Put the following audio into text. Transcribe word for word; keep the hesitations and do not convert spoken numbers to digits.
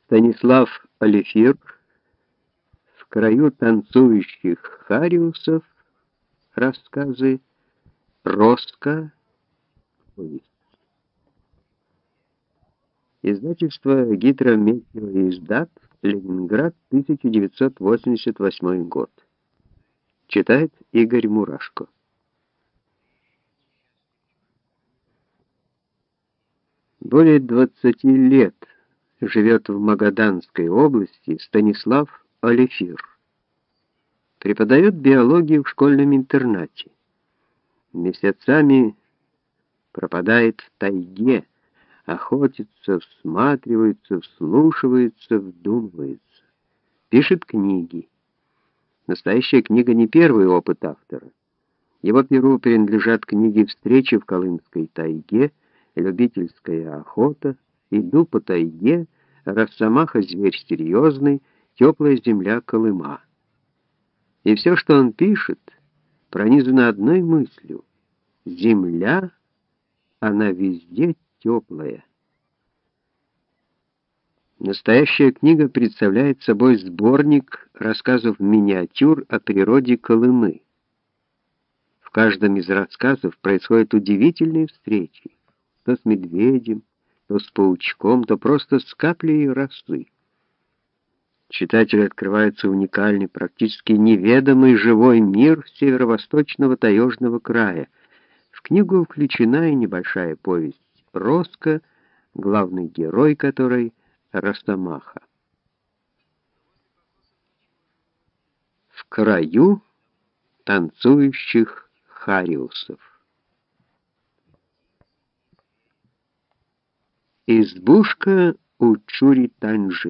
Станислав Алефир «В краю танцующих хариусов», рассказы, Роско, повесть. Издательство Гидрометеоиздат, Ленинград, тысяча девятьсот восемьдесят восьмой год. Читает Игорь Мурашко. Более двадцати лет живет в Магаданской области Станислав Алефир. Преподает биологию в школьном интернате. Месяцами пропадает в тайге, охотится, всматривается, вслушивается, вдумывается. Пишет книги. Настоящая книга не первый опыт автора. Его перу принадлежат книги «Встречи в Колымской тайге», «Любительская охота», «Иду по тайге», «Росомаха, зверь серьезный», «Теплая земля Колыма». И все, что он пишет, пронизано одной мыслью: земля, она везде теплая. Настоящая книга представляет собой сборник рассказов-миниатюр о природе Колымы. В каждом из рассказов происходят удивительные встречи. То с медведем, то с паучком, то просто с каплей росы. Читателю открывается уникальный, практически неведомый живой мир северо-восточного таежного края. В книгу включена и небольшая повесть «Роско», главный герой которой — Росомаха. В краю танцующих хариусов. Избушка у Чури-Танжи.